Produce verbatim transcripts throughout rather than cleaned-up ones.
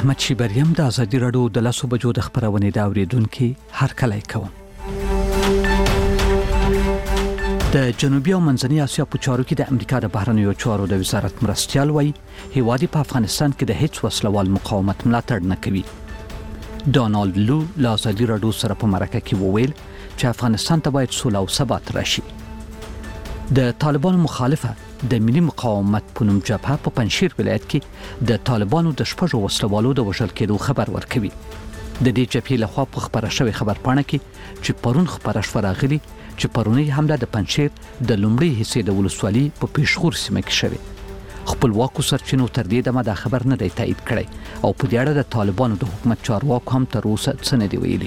احمد شیبریم د ازادي راډیو د لاسو بجو د خبرونې دا اوریدونکو هر کله کوم د جنوبي او منځنۍ اسیا په چارو کې د امریکا د بهرنیو چارو د وزارت مرستیال وایي هیواد په افغانستان کې د هیڅ وسلوال مقاومت ملاتړ نه کوي. ډونالد لو له ازادي راډیو سره په مرکه کې وویل چې افغانستان ته باید سوله او ثبات راشي. د طالبانو مخالفه د ملي مقاومت په نوم جبهه په پنځشیر ولایت کې د طالبانو د شپږو وسلوالو د وژل کېدو خبر ورکوي. د دې جبهې لخوا په خبره شوې خبرپاڼه کې چې پرون خبره شوه راغلي چې پرونی حمله د پنځشیر د لومړي حصے د ولسوالۍ په پیښور سیمه کې شوه. خپلواکو سرچینو تر دې دمه دا خبر نه دی تایید کړی او په دې اړه د طالبانو د حکومت چارواکو هم تر اوسه څه نه دی ویلي.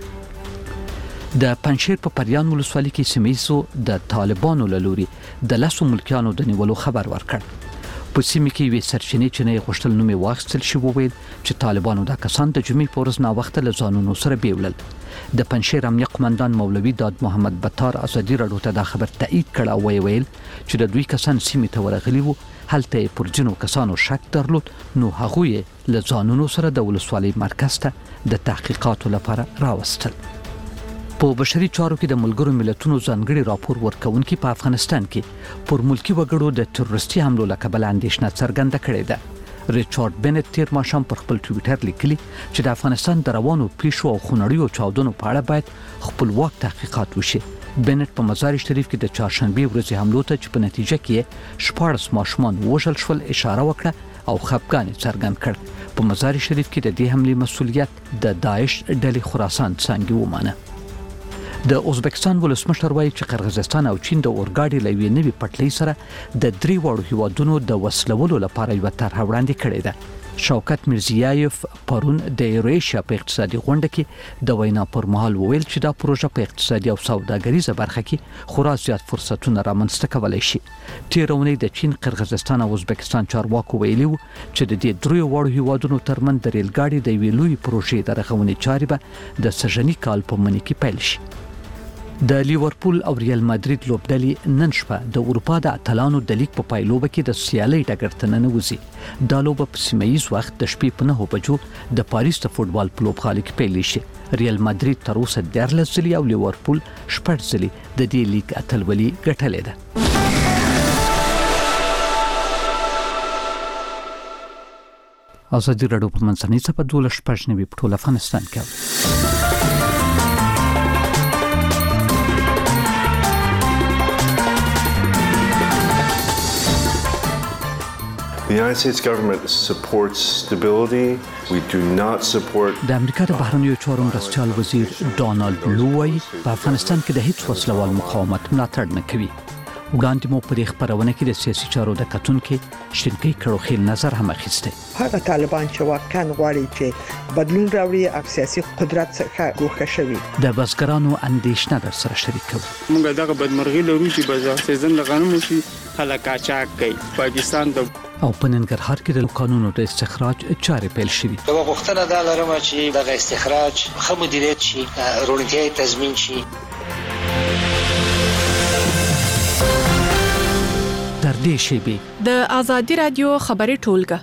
د پنځشیر په پریان ولسوالۍ کې سیمېزو د طالبانو له لوري د لاسو ملکیانو د نیولو خبر ورکړ. په سیمه کې وی سرچینې چې نه غوښتل نومي واخیستل شي وویل چې طالبانو د کسان د جمعې په ورځ نا وخت له ځانونو سره بیولل. د پنځشیر امنیه قومندان مولوي داد محمد بطار ازادي راډیو ته دا خبر تایید کړ او ویل چې د دوی کسان سیمه ته ورغلي وو. هلته پر جنو کسانو شک درلود نو هغه له ځانونو سره د ولسوالۍ مرکز ته د تحقیقاتو لپاره راوستل. په بشري چارو کې د ملګرو ملتونو ځانګړي راپور ورکونکي په افغانستان کې پر ملکی وګړو د تروریستي حملو لکبل اندېښنه څرګنده کړې ده. ریچارډ بنت تیر ماښام پر خپل ټویټر لیکلي چې د افغانستان د روانو پیښو او خونړیو چاودنو په اړه باید خپلواک تحقیقات وشي. بنت په مزار شریف کې د چهارشنبه ورځې حملو ته چې په نتیجه کې شپږ ماشومان وژل شول اشاره وکړه او خفګان څرګند کړ. په مزار شریف کې د دې حملې مسؤلیت د داعش ډلې خراسان څنګه ومانه. د ازبکستان ولسمشر وایي چې قرغیزستان او چین د اورګاډي لوي نوي پټلۍ سره د درې وړو هیوادونو د وسلولو لپاره یو طرح وړاندې کړې ده. شوکت میرزیایف پرون د ایرویشیا په اقتصادي غونډه کې د وینا پر مهال وویل چې دا پروژه په اقتصادي او سوداګریزه برخه کې خورا زیات فرصتونه رامنځته کولای شي. تیرونی د چین، قرغیزستان او ازبکستان چارواکو ویلي وو چې د دې درې وړو هیوادونو ترمن د ریل ګاډي د ویلوي پروژې د رغونې چارې به د سژنی کال په منځ کې پیل شي. د لیورپول او ریال مادرید لوبډلې نن شپه د اروپا د اتلانو د لیګ په پایلوبه کې د سیالۍ ډګر ته ننوځي. دا لوبه په سیمه‌ییز وخت د شپې په نهو بجو د پاریس د فوټبال په لوبغالي کې پیل شي. ریال مادرید تر اوسه دیارلس ځلې او لیورپول شپږ ځلې د دې لیګ اتلولي ګټلې ده. ازادي راډیو په منځنۍ صفحه دوله شپږ نوي په ټول افغانستان کې. The United States government supports stability. We do not support. د امریکا د بهرنیو چارو مرستیال وزیر ډونالد لو وايي په افغانستان کې د هیڅ وسلوال مقاومت ملاتړ نه کوي. وړاندې مو په خبرونه کې د سیاسي چارو د کتونکو شینکي کړوخیل نظر هم اخیسته. هغه طالبان چې واقعا غواړي چې بدلون راوړي او سیاسي قدرت څخه ګوښه شوي. د بزګرانو اندېښنه در سره شریکو. موږ دغه بدمرغي لرو چې بازار سیزن لغنمو شي خلک اچاک کوي. پاکستان د او په ننګرهار کې د قانونو د استخراج چارې پیل شوې. یو غوښتنه دا لرم چې دغه استخراج ښه مدیریت شي، روڼتیا تضمین شي. تر دې شیبې د ازادي راډیو خبري ټولګه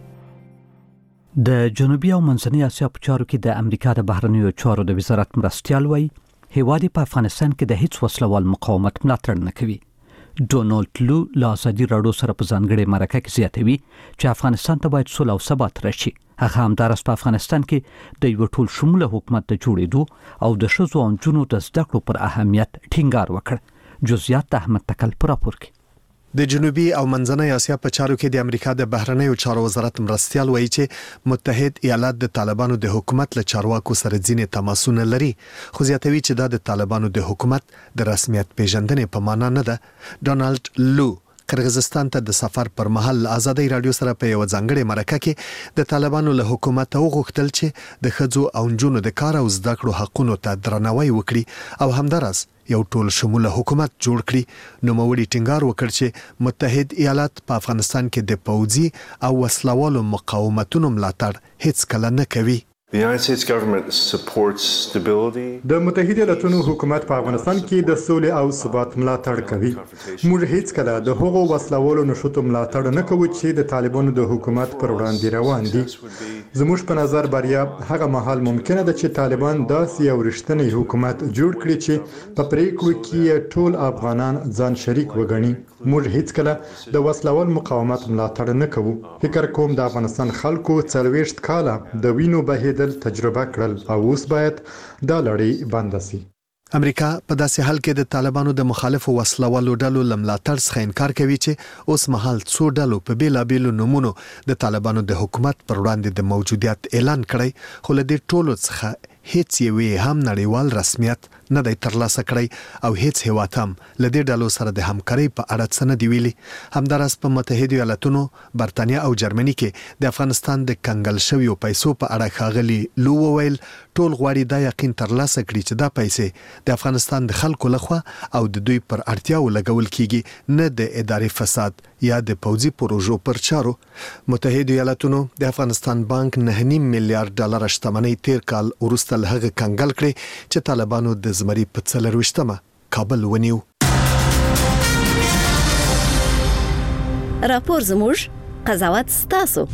د جنوبي او منځنۍ اسیا په چارو کې د امریکا د بهرنیو چارو د وزارت مرستیال وایي هیواد په افغانستان کې د هیڅ وسلوال مقاومت ملاتړ نه کوي. ډونالد لو له ازادي راډیو سره په ځانګړي مرکه کې زیاتوي چې افغانستان ته باید سوله او ثبات راشي. هغه همدارس په افغانستان کې د یو ټول شموله حکومت د جوړېدو او د ښځو او نجونو د زده کړو پر اهمیت ټینګار وکړ. جزئیات احمد تکل پر راپور کې. د جنوبي او منځنۍ اسیا په چارو کې د امریکا د بهرنیو چارو وزارت مرستیال وایي چې متحد ایالات د طالبانو د حکومت له چارواکو سره ځینې تماسونه لري، خو زیاتوي چې دا د طالبانو د حکومت د رسمیت پیژندنې په معنا نه ده. ډونالد لو قرغیزستان ته د سفر پر مهال ازادي رادیو سره په یو ځانګړي مرکه کې د طالبانو له حکومت وغوښتل چې د ښځو او نجونو د کار او زده کړو حقونو ته درناوی وکړي او همدارس یو ټول شموله حکومت جوړ کړي. نو موري ټینګار وکړ چې متحد ایالات په افغانستان کې د پوځي او وسلوالو مقاومتونو ملاتړ هیڅ کله نه کوي. The United States government supports stability. د متحده ایالاتونو حکومت په افغانستان کې د سولې او ثبات ملاتړ کوي. موږ هیڅ کله د هغو وسلوالو نشوتو ملاتړ نه کوو چې د طالبانو د حکومت پر وړاندې روان دي. زموږ په نظر بریا هغه مهال ممکنه ده چې طالبان داسې یو رښتینی حکومت جوړ کړي چې په پریکړو کې ټول افغانان ځان شریک وګڼي. موږ هیڅ کله د وسلوال مقاومت ملاتړ نه کوو. فکر کوم د افغانستان خلکو څلوېښت کاله د وینو بهیدل تجربه کړل او اوس باید دا لړۍ بنده سي. امریکا په داسې حال کې د طالبانو د مخالفو وسلوالو ډلو لملاتړ څخه انکار کوي چې اوس مهال څو ډلو په بیلابیلو نومونو د طالبانو د حکومت پر وړاندې د موجودیت اعلان کړی، خو له دې ټولو څخه هیڅ یوې هم نړیوال رسمیت نه دی ترلاسه کړی او هیڅ هیواد هم له دې ډلو سره د همکارۍ په اړه څه نه دی ویلي. همداراز په متحده ایالاتونو، برتانیا او جرمني کې د افغانستان د کنګل شویو پیسو په اړه ښاغلي لو وویل ټول غواړي دا یقین ترلاسه کړي چې دا پیسې د افغانستان د خلکو لخوا او د دوی پر اړتیاو لګول کیږي، نه د اداري فساد یا د پوځي پروژو پر چارو. متحده ایالاتونو د افغانستان بانک نه نیم میلیارډ ډالر شتمنۍ تیر کال وروسته له هغه کنګل کړي چې طالبانو د زمري په څلرویشتمه کابل ونیو. راپور زموږ، قضاوت ستاسو.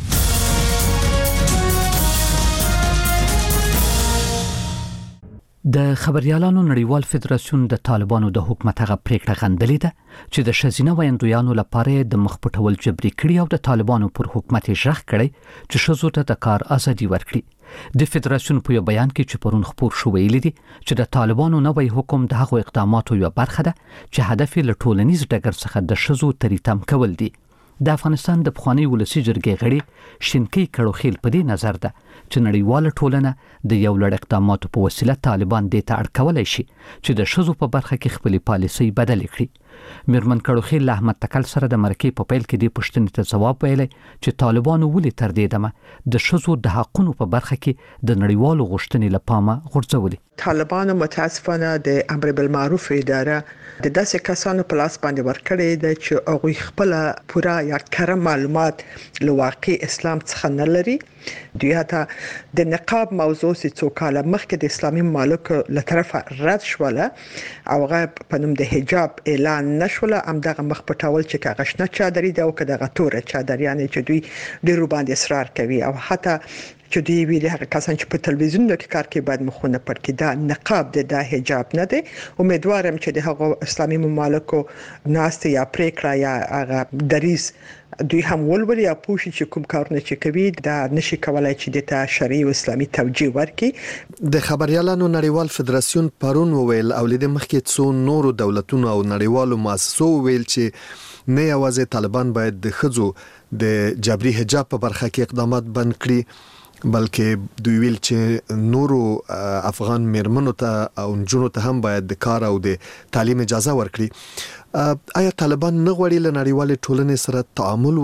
د خبريالانو نړیوال فدراسیون د طالبانو د حکومت هغه پریکړه غندلې ده چې د شزینه ویندویانو لپاره د مخ پټول جبري کړي او د طالبانو پر حکومت ژغ کړي چې شزو ته د کار ازادي ورکړي. د فدراسیون په بیان کې چې پرون خبر شو ویلي دي چې د طالبانو نوې حکم د هغو اقداماتو یو برخه ده چې هدف یې له ټولنیز ډګر څخه د شزو تریتم کول دي. د افغانستان د پخوانی ولسی جرګې غړي شینکی کړوخیل په دې نظر ده چې نړیواله ټولنه د یو لړ اقداماتو په وسیله طالبان دې ته اړ کولای شي چې د شزو په برخه کې خپل پالیسي بدل کړي. میرمن کړوخیل احمد تکل سره د مرکې په پیل کې د پښتنې ته جواب ویلی چې طالبانو ولې تر دې دمه د شزو د حقونو په برخه کې د نړیوالو غوښتنې لپاره غورځولي. طالبانو متاسفانه د امر بالمعروف اداره د داسې کسانو په لاس باندې ورکړې ده چې هغه خپل پوره یا کره معلومات له واقع اسلام څخه نه لري. دوی ته د نقاب موضوع چې څو کاله مخکې د اسلامي مملکو له طرفه رد شوله او هغه په نوم د حجاب اعلان نشوله، هم دغه مخ پټول چې هغه شنه چادري ده او که دغه تور چادر، یعنی چې دوی ډیرو باندې اصرار کوي او حتی چې دوی ویلي هغه کسان چې په تلویزیون کې کار کوي باید مخونه پټ کړي. دا نقاب دی، دا حجاب نه دی. امیدوارم چې د هغو اسلامي مملکو ناست یا پریکړه یا هغه دریس دوی هم ولولي یا پوښي چې کوم کارونه چې کوي دا نشي کولای چې د ته شرعي او اسلامي توجیه ورکړي. د خبريالانو نړیوال فدراسیون پرون وویل او لید مخکې څو نورو دولتونو او نړیوالو مؤسسو ویل چې نه یوازې طالبان باید د خځو د جبري حجاب په برخه کې اقدامات بند کړي، بلکې دوی ویل چې نورو افغان میرمنو ته او نجونو ته هم باید د کار او د تعلیم اجازه ورکړي. آیا طالبان نه غواړي له نړیوالې ټولنې سره تعامل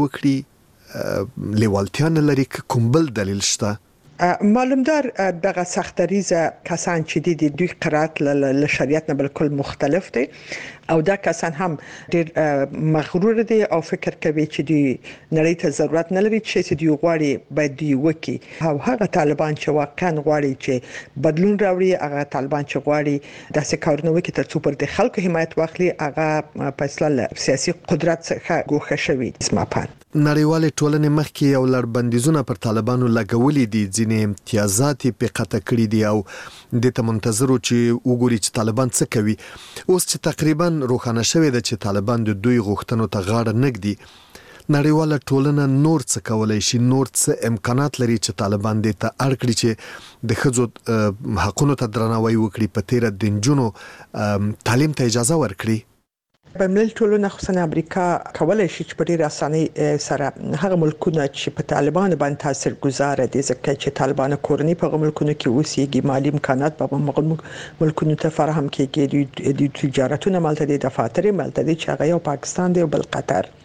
وکړي؟ لیوالتیا نه لري؟ کوم بل دلیل شته؟ معلومدار دغه سختریزه کسان چې دي دوی قرات له شریعت نه بالکل مختلف دي او دا کسان هم ډیر مغرور دي او فکر کوي چې دوی نړۍ ته ضرورت نه لري چې دوی غواړي باید دوی وکي. او هغه طالبان چې واقعا غواړي چې بدلون راوړي، هغه طالبان چې غواړي داسې کارونه وکړي ترڅو پر د خلکو حمایت واخلي، هغه په اصل سیاسي قدرت څخه ګوښه شوی. اسما پان نړیوالې ټولنې مخکې یو لړ بندیزونه پر طالبانو لګولې دي، ځینې امتیازات په قطع کړي دي او د ته منتظرو چې وګوري چې طالبان څه کوي. اوس چې تقریبا روښانه شوې ده چې طالبان د دوی غوښتنو ته غاړه نږدي، نړیواله ټولنه نور څه کولای شي؟ نور څه امکانات لري چې طالبان دې ته اړ کړي چې د ښځو حقونو ته درناوی وکړي، په تیره د نجونو تعلیم ته اجازه ورکړي؟ بین‌المللي ټولنه خصوصا امریکا کولای شي چې په ډیره اسانۍ سره هغه ملکونه چې په طالبانو باندې تاثیرګذار دي، ځکه چې طالبان کورنۍ په ملکونو کې اوسېږي، مالی امکانات په ملکونو ته فراهم کیږي، د تجارتونو مالته دي، دفاتر مالته دي چې هغه یو پاکستان دی او بل قطر.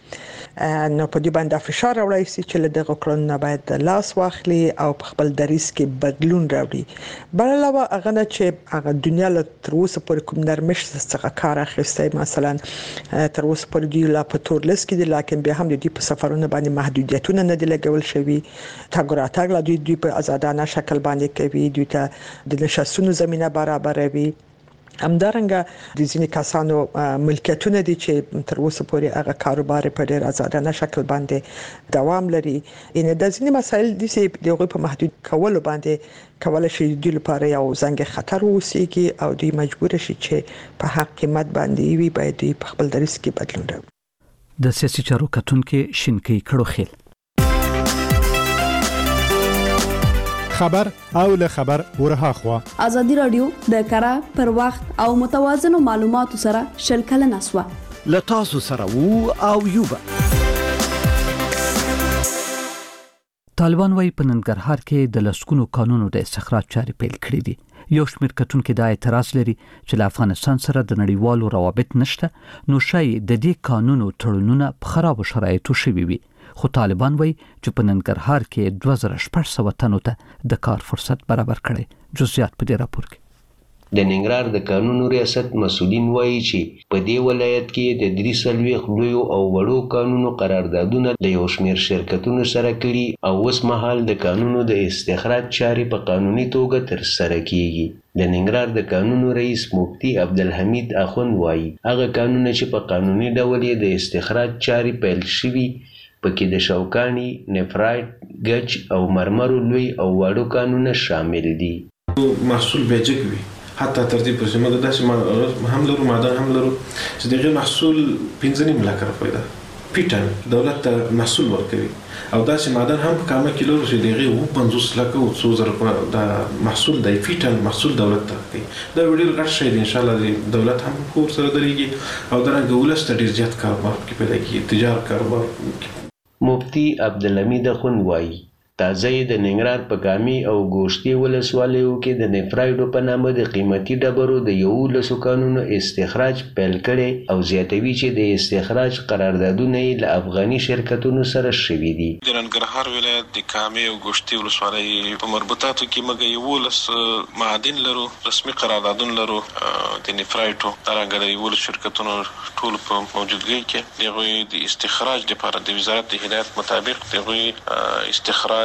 نو په دې باندې فشار راوړی سي چې له دغه کړنو باید لاس واخلي او په خپل دریس کې بدلون راوړي. بل علاوه هغه نه چې هغه دنیا له تر اوسه پورې کوم نرمش څخه کار اخیستی، مثلا تر اوسه پورې دی لا په تور لیست کې دي، لکه بیا هم د دې په سفرونو باندې محدودیتونه نه دي لګول شوي. تاګ راتګ لا دوی په آزادانه شکل باندې کوي، دوی ته د نشستونو زمينه برابروي. همدارنګه د ځینې کسانو ملکیتونه دي چې تر اوسه پورې هغه کاروبار په ډېر آزادانه شکل باندې دوام لري. ان د ځینې مسایل د سي دغه په محدود کولو باندې کولای شي د لپاره یو څنګه خطر وسیږي او دوی مجبور شي چې په حق قیمت باندې وي باید په خپل دریس کې بدلون راوړي. د سیاسي چارو کتونکو شینکی کړو خیل خبر او له خبر ورها خوا ازادي رادیو د کارا پر وخت او متوازن معلوماتو سره شلکل نسوه لتاسو سره وو او یوبا. طالبان وايي په ننګرهار کې د لسکونو قانونو د استخراج چاري پیل کړې دي. یو شمېر کتونکو د اعتراض لري چې له افغانستان سره د نړیوالو روابط نشته، نو شای د دې قانونو تړونونه په خراب شرایطو شوي وي. خو طالبان وایي چې په ننګرهار کې دوه زره شپږ سوه تنو ته د کار فرصت برابر کړي. جزئیات په دې راپور کې. د ننګرهار د قانونو ریاست مسؤلین وایي چې په دې ولایت کې د درې څلوېښت لویو او وړو قانونو قراردادونه له یو شمېر شرکتونو سره کړي او اوس مهال د قانونو د استخراج چارې په قانوني توګه ترسره کیږي. د ننګرهار د قانونو رئیس مفتي عبدالحمید اخوند وایي هغه قانونونه چې په قانوني ډول یې د استخراج چارې پیل شوي پکې د شوکانی، نفرایټ، ګچ او مرمرو لوی او واړو قانونونه شامل دي. محصول بیجک وي حتی تر دې پورې موږ داسې هم لرو معدن هم لرو چې دغه محصول پنځه نیم لک روپۍ ده. پیټن دولت ته محصول ورکوي او داسې معدن هم په کامه کې لرو چې دغه و پنځوس لک او څو زره د محصول د پیټن محصول دولت ته کوي. دا ډېر غټ شی دی، ان شاء الله دولت هم کور سره درېږي او درنګ ولست ډېر زیات کاروبار کې پیدا کیږي، تجارت کاروبار. مفتی عبدالحمید اخوند وایي تازه د ننګرهار په کامي او ګوشتي ولسوالیو کې د نفرایډو په نامه د قیمتي ډبرو د یولسو کانونو استخراج پیل کړي او زیاتوي چې د استخراج قراردادونه یې له افغاني شرکتونو سره شوي دي. د ننګرهار ولایت د کامي او ګوشتي ولسوالۍ په مربوطاتو کې موږ یولس معادن لرو، رسمي قراردادونه لرو د نفرایډو ترانګ د یولس شرکتونو ټول په موجودګۍ کې دغه د استخراج لپاره د وزارت د هدایت مطابق دغه استخراج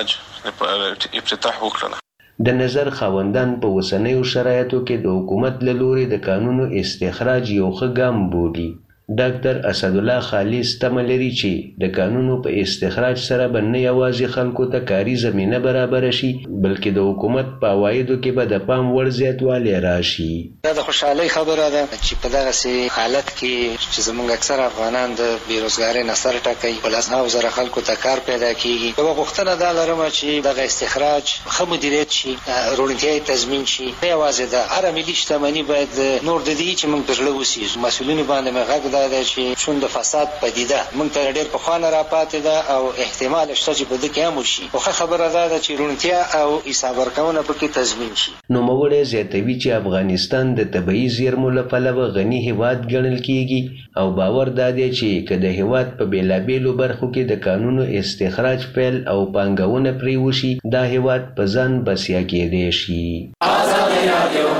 افتتاح وکړه. د نظر خاوندان په اوسنیو شرایطو کې د حکومت له لوري د قانونو استخراج یو ښه ګام بولي. ډاکټر اسدالله خالص تمه لري چې د قانونو په استخراج سره به نه یوازې خلکو ته کاري زمینه برابر شي بلکې د حکومت په عوایدو کې به د پام وړ زیاتوالی راشي. دا د خوشحالۍ خبره ده چې په دغسې حالت کې چې زموږ اکثر افغانان د بېروزګارۍ نه سر ټکوي، په لسهاوو زره خلکو ته کار پیدا کیږي. یوه غوښتنه دا لرم چې دغه استخراج ښه مدیریت شي، روڼتیا یې تضمین شي. نه یوازې د هره ملي شتمني باید نور د دې چې موږ په زړه وسیږو. مسؤلینو باندې مې غږ دا دی چې چون د فساد پدیده موږ ته ډېر پخوانه راپاتې ده او احتمال شته چې په دې کې هم وشي. خو ښه خبره دا ده چې روڼتیا او حساب ورکونه پکې تضمین شي. نوموړی زیاتوي چې افغانستان د طبیعي زیرمو له پلوه غني هیواد ګڼل کیږي او باور دا دی چې که د هیواد په بېلابېلو برخو کې د قانونو استخراج پیل او پانګونه پرې وشي دا هیواد په ځان بسیا کېدی شي. ازادي رادیو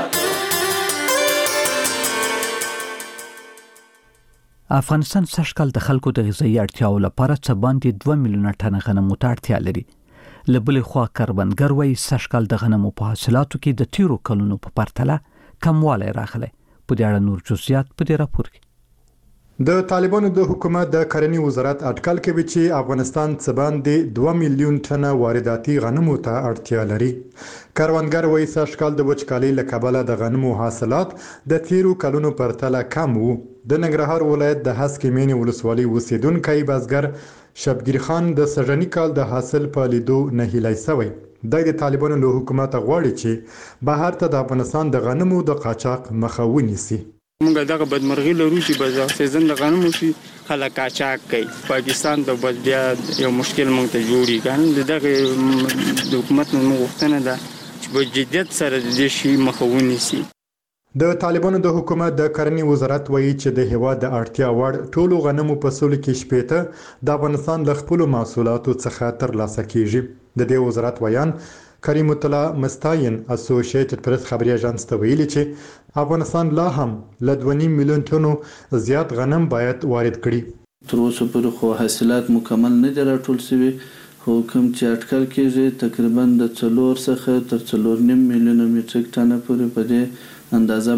افغانستان سږ کال د خلکو د غذایي اړتیاو لپاره څه باندې دوه میلیونه ټنه غنمو ته اړتیا لري. له بلې خوا کروندګر وایي سږ کال د غنمو په حاصلاتو کې د تیرو کلونو په پرتله کموالی راغلی. په دې اړه نور جزئیات په دې راپور کې. د طالبانو د حکومت د کرنې وزارت اټکل کوي چې افغانستان څه باندې دوه میلیون ټنه وارداتي غنمو ته اړتیا لري. کروندګر وایي سږ کال د وچکالۍ له کبله د غنمو حاصلات د تیرو کلونو پرتله کم وو. د ننګرهار ولایت د هسکې مینې ولسوالۍ اوسیدونکی بزګر شبگیر خان د سږني کال د حاصل په لیدو نهیلی سوی. د طالبانو له حکومت غواړي چې بهر ته د افغانستان د غنمو د قاچاق مخه ونیسي. موږ دغه بدمرغي لرو چې بازار سیزن د غنمو شي خلک قاچاق کوي. پاکستان ته بس بیا یو مشکل موږ ته جوړي ګان. دغه د حکومت نو غوښتنه ده چې په جدیت سره د شي مخه ونیسي. د طالبانو د حکومت د کرنې وزارت وایي چې د هیواد د اړتیا وړ ټولو غنمو فصلو کې شپېته د افغانستان له خپلو محصولاتو څخه ترلاسه کیږي. د دې وزارت ویان کریم الله مستاین اسوسییټډ پریس خبري اژانس ته ویلي چې افغانستان لا هم له دوه نیم میلیون ټنو زیات غنم باید وارد کړي. تر اوسه پورې خو حاصلات مکمل نه دي راټول شوي، خو کوم چې اټکل کېږي تقریبا د څلور څخه تر څلور نیم میلیونه میټریک ټنه پورې په دې اندازه